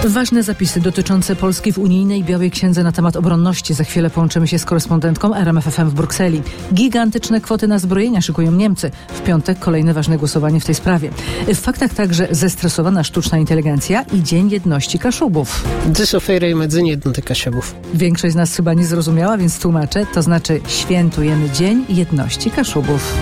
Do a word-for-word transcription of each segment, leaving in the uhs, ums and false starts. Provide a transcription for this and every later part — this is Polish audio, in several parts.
Ważne zapisy dotyczące Polski w unijnej Białej Księdze na temat obronności. Za chwilę połączymy się z korespondentką R M F F M w Brukseli. Gigantyczne kwoty na zbrojenia szykują Niemcy. W piątek kolejne ważne głosowanie w tej sprawie. W faktach także zestresowana sztuczna inteligencja i Dzień Jedności Kaszubów. Dziś oferujemy Dzień Jednoty Kaszubów. Większość z nas chyba nie zrozumiała, więc tłumaczę. To znaczy świętujemy Dzień Jedności Kaszubów.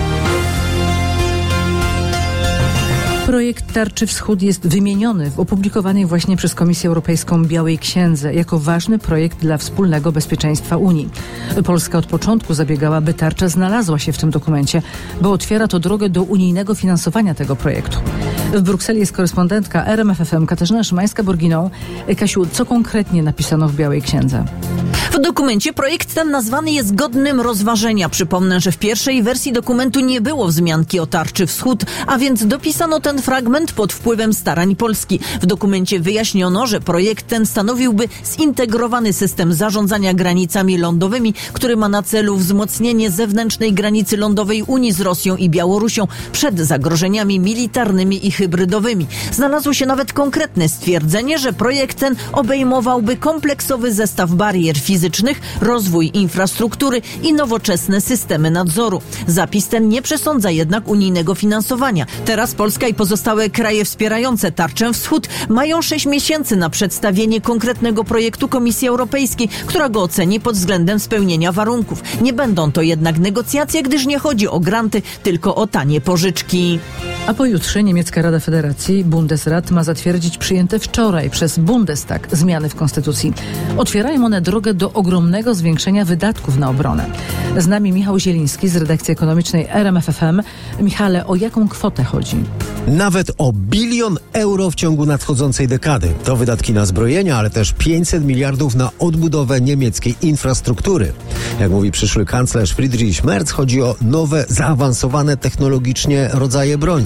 Projekt Tarczy Wschód jest wymieniony w opublikowanej właśnie przez Komisję Europejską Białej Księdze jako ważny projekt dla wspólnego bezpieczeństwa Unii. Polska od początku zabiegała, by tarcza znalazła się w tym dokumencie, bo otwiera to drogę do unijnego finansowania tego projektu. W Brukseli jest korespondentka R M F F M Katarzyna Szymańska-Borginą. Kasiu, co konkretnie napisano w Białej Księdze? W dokumencie projekt ten nazwany jest godnym rozważenia. Przypomnę, że w pierwszej wersji dokumentu nie było wzmianki o Tarczy Wschód, a więc dopisano ten fragment pod wpływem starań Polski. W dokumencie wyjaśniono, że projekt ten stanowiłby zintegrowany system zarządzania granicami lądowymi, który ma na celu wzmocnienie zewnętrznej granicy lądowej Unii z Rosją i Białorusią przed zagrożeniami militarnymi i hybrydowymi. Znalazło się nawet konkretne stwierdzenie, że projekt ten obejmowałby kompleksowy zestaw barier fizycznych, rozwój infrastruktury i nowoczesne systemy nadzoru. Zapis ten nie przesądza jednak unijnego finansowania. Teraz Polska i pozostałe kraje wspierające Tarczę Wschód mają sześć miesięcy na przedstawienie konkretnego projektu Komisji Europejskiej, która go oceni pod względem spełnienia warunków. Nie będą to jednak negocjacje, gdyż nie chodzi o granty, tylko o tanie pożyczki. A pojutrze niemiecka Rada Federacji Bundesrat ma zatwierdzić przyjęte wczoraj przez Bundestag zmiany w konstytucji. Otwierają one drogę do ogromnego zwiększenia wydatków na obronę. Z nami Michał Zieliński z redakcji ekonomicznej R M F F M. Michale, o jaką kwotę chodzi? Nawet o bilion euro w ciągu nadchodzącej dekady. To wydatki na zbrojenia, ale też pięćset miliardów na odbudowę niemieckiej infrastruktury. Jak mówi przyszły kanclerz Friedrich Merz, chodzi o nowe, zaawansowane technologicznie rodzaje broni.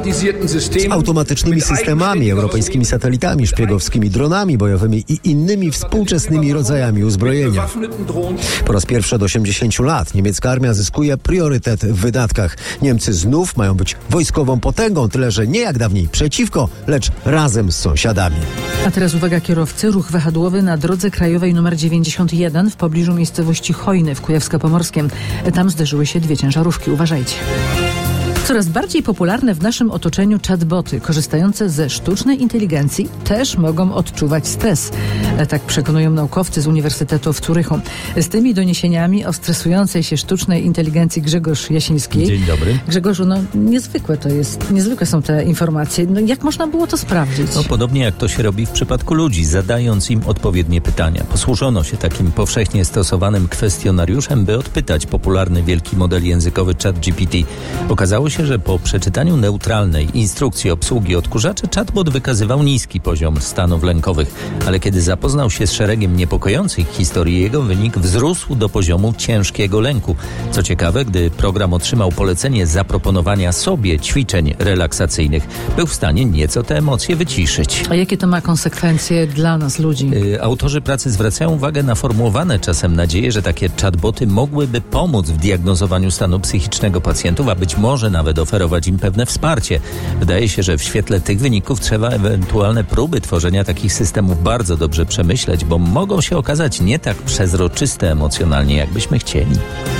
Z automatycznymi systemami, europejskimi satelitami, szpiegowskimi dronami bojowymi i innymi współczesnymi rodzajami uzbrojenia. Po raz pierwszy od osiemdziesięciu lat niemiecka armia zyskuje priorytet w wydatkach. Niemcy znów mają być wojskową potęgą, tyle że nie jak dawniej przeciwko, lecz razem z sąsiadami. A teraz uwaga kierowcy, ruch wahadłowy na drodze krajowej nr dziewięćdziesiąt jeden w pobliżu miejscowości Chojny w Kujawsko-Pomorskiem. Tam zderzyły się dwie ciężarówki. Uważajcie. Coraz bardziej popularne w naszym otoczeniu chatboty korzystające ze sztucznej inteligencji też mogą odczuwać stres. Tak przekonują naukowcy z Uniwersytetu w Zurychu. Z tymi doniesieniami o stresującej się sztucznej inteligencji Grzegorz Jasiński. Dzień dobry. Grzegorzu, no niezwykłe to jest, niezwykłe są te informacje. No, jak można było to sprawdzić? No, podobnie jak to się robi w przypadku ludzi, zadając im odpowiednie pytania. Posłużono się takim powszechnie stosowanym kwestionariuszem, by odpytać popularny wielki model językowy ChatGPT. Okazało się, że po przeczytaniu neutralnej instrukcji obsługi odkurzaczy chatbot wykazywał niski poziom stanów lękowych, ale kiedy zapoznał się z szeregiem niepokojących historii, jego wynik wzrósł do poziomu ciężkiego lęku. Co ciekawe, gdy program otrzymał polecenie zaproponowania sobie ćwiczeń relaksacyjnych, był w stanie nieco te emocje wyciszyć. A jakie to ma konsekwencje dla nas, ludzi? Yy, autorzy pracy zwracają uwagę na formułowane czasem nadzieje, że takie chatboty mogłyby pomóc w diagnozowaniu stanu psychicznego pacjentów, a być może nawet oferować im pewne wsparcie. Wydaje się, że w świetle tych wyników trzeba ewentualne próby tworzenia takich systemów bardzo dobrze przemyśleć, bo mogą się okazać nie tak przezroczyste emocjonalnie, jakbyśmy chcieli.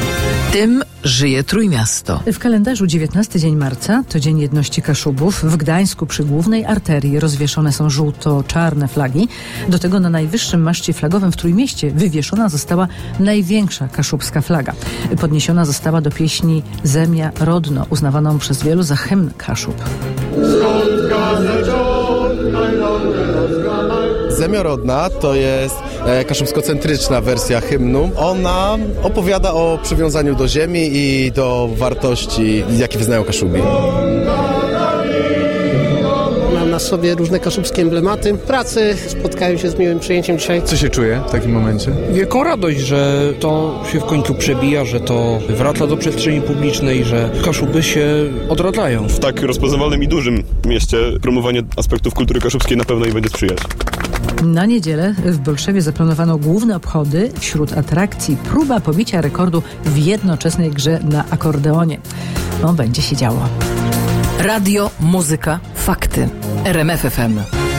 Tym żyje Trójmiasto. W kalendarzu dziewiętnasty dzień marca to Dzień Jedności Kaszubów. W Gdańsku przy głównej arterii rozwieszone są żółto-czarne flagi. Do tego na najwyższym maszcie flagowym w Trójmieście wywieszona została największa kaszubska flaga. Podniesiona została do pieśni Zemia Rodno, uznawaną przez wielu za hymn Kaszub. Zemia Rodna to jest e, kaszubsko-centryczna wersja hymnu. Ona opowiada o przywiązaniu do ziemi i do wartości, jakie wyznają Kaszubi. Mam na sobie różne kaszubskie emblematy. Pracy spotkałem się z miłym przyjęciem dzisiaj. Co się czuje w takim momencie? Wielką radość, że to się w końcu przebija, że to wraca do przestrzeni publicznej, że Kaszuby się odradzają. W tak rozpoznawalnym i dużym mieście promowanie aspektów kultury kaszubskiej na pewno jej będzie sprzyjać. Na niedzielę w Bolszewie zaplanowano główne obchody. Wśród atrakcji próba pobicia rekordu w jednoczesnej grze na akordeonie. No, będzie się działo. Radio, muzyka, fakty. R M F F M.